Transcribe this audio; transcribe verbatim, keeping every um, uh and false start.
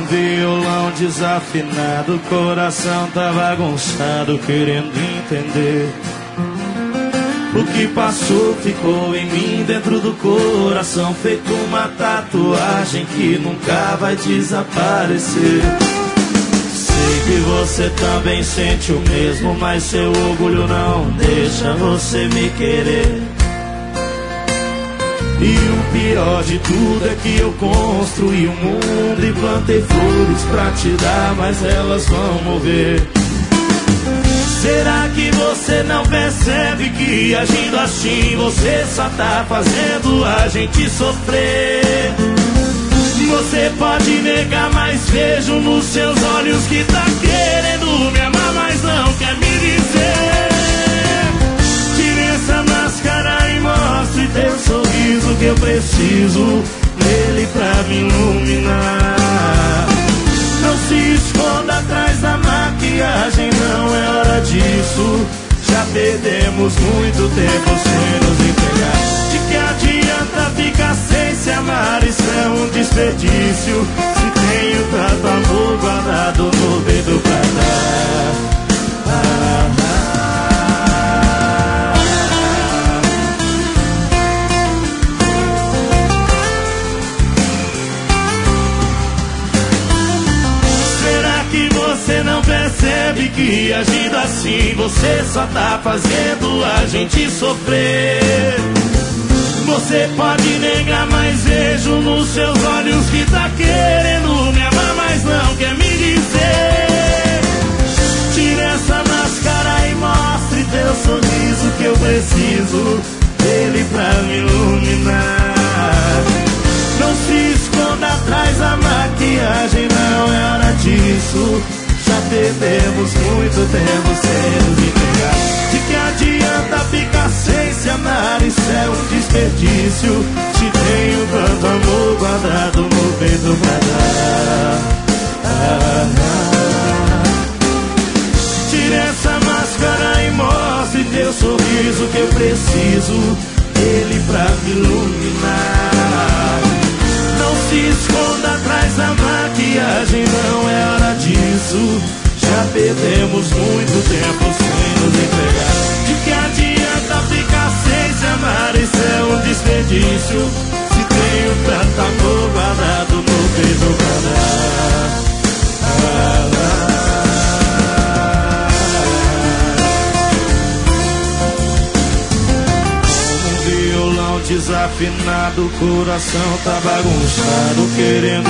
violão desafinado, o coração tá bagunçado, querendo entender. O que passou ficou em mim, dentro do coração, feito uma tatuagem que nunca vai desaparecer. Sei que você também sente o mesmo, mas seu orgulho não deixa você me querer. E o pior de tudo é que eu construí um mundo e plantei flores pra te dar, mas elas vão morrer. Será que você não percebe que agindo assim você só tá fazendo a gente sofrer? Você pode negar, mas vejo nos seus olhos que tá querendo me amar, mas não quer me dizer. Tire essa máscara e mostre teu sorriso, que eu preciso dele pra me iluminar. Não se esconda atrás da maquiagem, não é hora disso. Já perdemos muito tempo sem nos entregar. De que adianta ficar sem se amar? Isso é um desperdício. Se tenho tanto amor guardado no dedo pra dar. Ah, ah. Você não percebe que agindo assim você só tá fazendo a gente sofrer? Você pode negar, mas vejo nos seus olhos que tá querendo me amar, mas não quer me dizer. Tire essa máscara e mostre teu sorriso, que eu preciso dele pra me iluminar. Não se esconda atrás da maquiagem, não é hora disso. Já perdemos muito tempo sem nos entregar. De que adianta ficar sem se amar? Isso é um desperdício. Se tenho tanto amor guardado no peito pra dar. Ah, ah. Tire essa máscara e mostre teu sorriso, que eu preciso dele pra me iluminar. Não se esconda atrás da maquiagem, não é hora disso. Já perdemos muito tempo sem nos entregar. De que adianta ficar sem se amar? Isso é um desperdício. Se tenho tanto amor guardado no peito pra dar. Ah, ah. Como um violão desafinado, o coração tá bagunçado, querendo